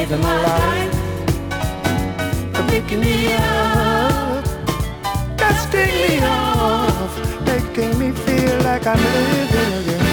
saving my life, picking me up, dusting me off, making me feel like I'm living again.